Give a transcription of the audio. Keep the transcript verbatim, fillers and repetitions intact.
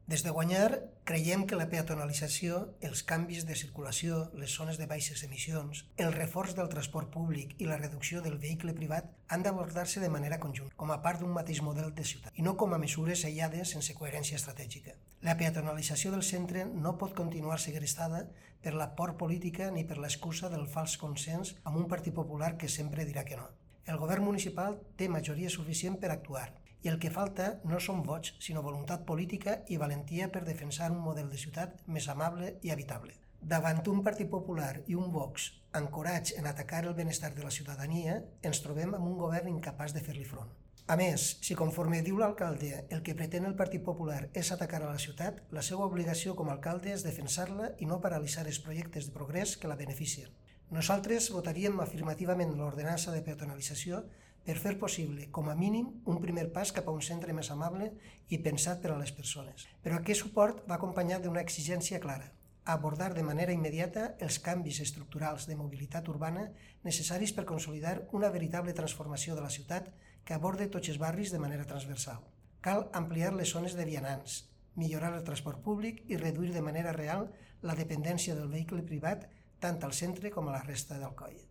Des de Guanyar, creiem que la peatonalització, els canvis de circulació, les zones de baixes emissions, el reforç del transport públic i la reducció del vehicle privat han d'abordar-se de manera conjunta, com a part d'un mateix model de ciutat, i no com a mesures aïllades sense coherència estratègica. La peatonalització del centre no pot continuar segrestada per la por política ni per l'excusa del fals consens amb un Partit Popular que sempre dirà que no. El govern municipal té majoria suficient per actuar, i el que falta no són vots, sinó voluntat política i valentia per defensar un model de ciutat més amable i habitable. Davant un Partit Popular i un Vox ancorats en atacar el benestar de la ciutadania, ens trobem amb un govern incapaç de fer-li front. A més, si conforme diu l'alcalde el que pretén el Partit Popular és atacar a la ciutat, la seva obligació com a alcalde és defensar-la i no paralitzar els projectes de progrés que la beneficien. Nosaltres votaríem afirmativament l'ordenança de peatonalització per fer possible, com a mínim, un primer pas cap a un centre més amable i pensat per a les persones. Però aquest suport va acompanyat d'una exigència clara: abordar de manera immediata els canvis estructurals de mobilitat urbana necessaris per consolidar una veritable transformació de la ciutat que aborde tots els barris de manera transversal. Cal ampliar les zones de vianants, millorar el transport públic i reduir de manera real la dependència del vehicle privat tant al centre com a la resta del coll.